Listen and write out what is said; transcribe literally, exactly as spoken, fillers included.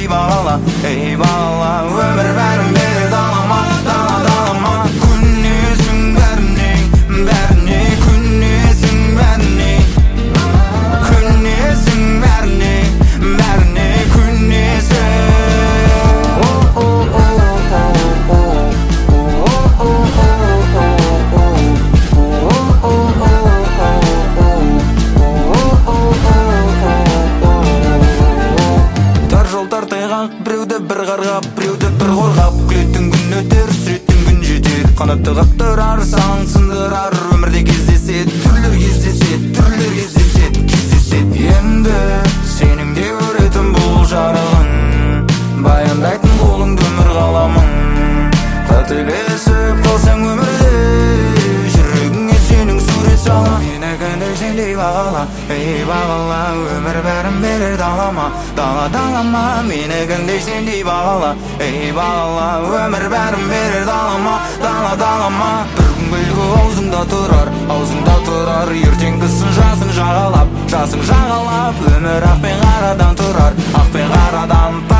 бағала, ей бағала. Өмір бәрін береді далама, дала далама. Күнесің бәріне, бәріне, күнесің бәріне, күнесің бәріне, бәріне, күнесің. Біреуді бір қарғап, біреуді бір қорғап, күлетін күн өтер, сүретін күн жетер. Қанатты қақтырар, саған сындырар. Өмірде кездесет, түрлер кездесет, түрлер кездесет, кездесет. Енді сенің де көретін бұл жарығын, баяндайтын қолыңды өмір қаламын. Қателесіп қалсаң өмірде, жүрегіңе сенің сурет сала. Мені кәндір сендей бағала, ей бағала. Өмір бәрін берер далама, дала далама. Мені кәндір сендей бағала, ей бағала. Өмір бәрін берер далама, дала далама. Бір күн күлкі аузыңда тұрар, аузыңда тұрар. Ертеңгісін жасың жағалап, жасың жағалап. Өмір ақ пен қарадан тұрар, ақ пен қарадан.